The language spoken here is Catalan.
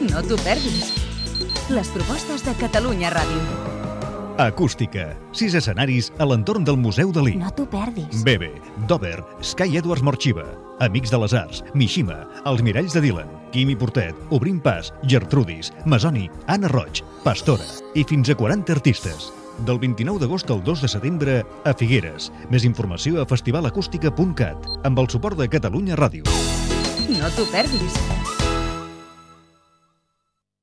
No t'ho perdis. Les propostes de Catalunya Ràdio. Acústica. 6 escenaris a l'entorn del Museu Dalí. No t'ho perdis. Bebe, Dover, Sky Edwards Morxiva, Amics de les Arts, Mishima, Els Miralls de Dylan, Quimi Portet, Obrim Pas, Gertrudis, Masoni, Anna Roig, Pastora i fins a 40 artistes. Del 29 d'agost al 2 de setembre a Figueres. Més informació a festivalacústica.cat amb el suport de Catalunya Ràdio. No t'ho perdis.